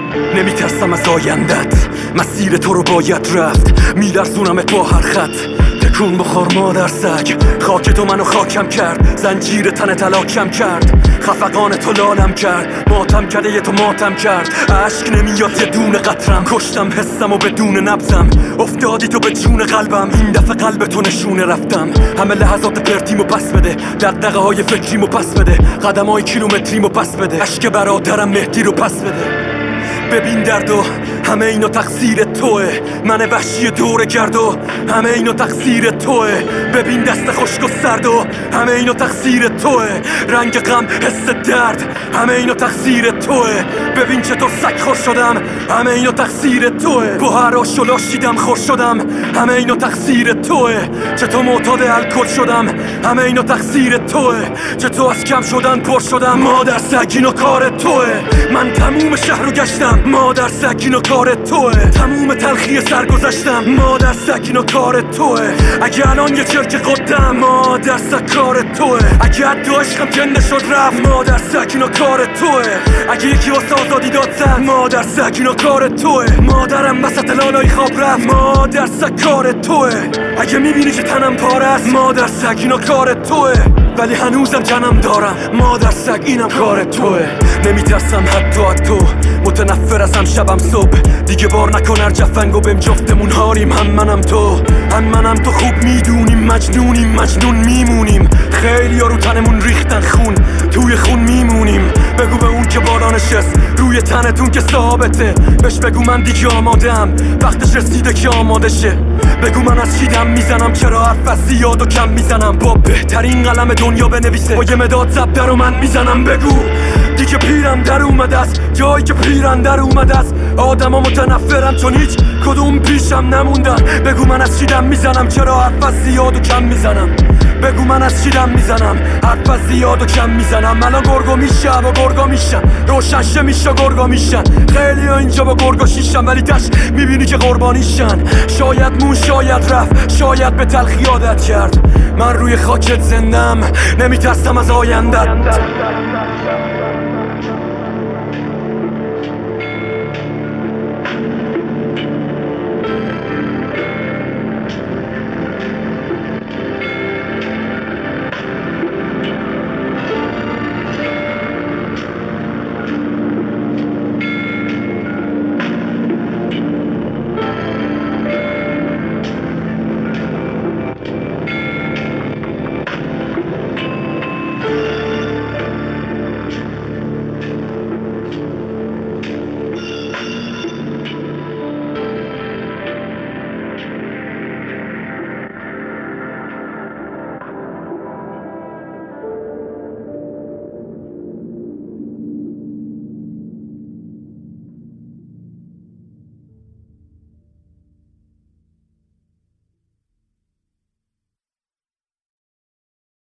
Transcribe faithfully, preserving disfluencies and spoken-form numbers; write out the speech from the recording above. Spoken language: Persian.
نمیترسم از آیندت، مسیر تو رو باید رفت. میلرزونمت با هر خط، تکون بخور مادر سگ. خاک تو منو خاکم کرد، زنجیر تن تلاکم کرد. خفقان تو لالم کرد، ماتم کرده یه تو ماتم کرد. عشق نمیاد یه دونه قطرم، کشتم حسم و بدون نبزم. افتادی تو به جون قلبم، این دفعه قلب تو نشونه رفتم. همه لحظات پرتیمو پس بده، دغدغه های فکریمو پس بده، قدم های کیلومتریمو پس بده، عشق برادرم مهدی رو پس بده. ببین دردو همه اینو تقصیر توه، من وحشی دور گردو همه اینو تقصیر توه. ببین دست خشک و سردو همه اینو تقصیر توه، رنگ غم حس درد همه اینو تقصیر توه. ببین چطور سگ خور شدم همه اینو تقصیر توه، گوهر و شلاشیدم خور شدم همه اینو تقصیر توه. چطور معتاد الکل شدم همه اینو تقصیر توه، چطور از کم شدن پر شدم مادر سگ اینو کار توه. من تموم شهر رو گشتم مادر سگ اینو کار توه، تموم تلخی سر گذشتم مادر سگ اینو کار توه. اگه الان یه چرک قدم مادر سگ کار توه، اگه حتی عشقم جنده شد رفت مادر سگ اینو کار توه. اگه یکی واسه آزادی داد زد مادر سگ اینو کار توه. مادرم وسط لالای خواب رفت مادر سگ کار توه. اگه میبینی که تنم پاره است مادر سگ اینو کار توه، ولی هنوزم جنم دارم مادر سگ اینم کار توه. نمیترسم حتی از تو، متنفر ازم شبم صبح. دیگه بار نکن هر جفنگو بهم جفتمون هاریم، هم منم تو هم منم تو خوب میدونیم مجنونیم مجنون میمونیم. خیلی ها رو تنمون ریختن خون، توی خون میمونیم. بگو به اون که بالا نشست روی تنتون که ثابته، بهش بگو من دیگه آمادم وقتش رسیده که آماده شه. بگو من از چی دم میزنم، چرا حرف از زیاد و کم میزنم. با بهترین قلم دنیا بنویسه با یه مداد زبده رو من میزنم. بگو دیگه پیرم در اومده است، جایی که پیرم در اومده است. آدم ها متنفرم چون هیچ کدوم پیشم نموندن. بگو من از چی دم میزنم، چرا حرف از زیاد و کم میزنم. بگو من از چی دم میزنم، حرف از زیاد و کم میزنم. الان گرگو میشه و گرگا میشن، روشن شه میشه گرگا میشن. خیلی ها اینجا با گرگا شیشن، ولی تش میبینی که قربانیشن. شاید مون شاید رفت، شاید به تلخی عادت کرد. من روی خاکت زندم، نمیترسم از آیندت.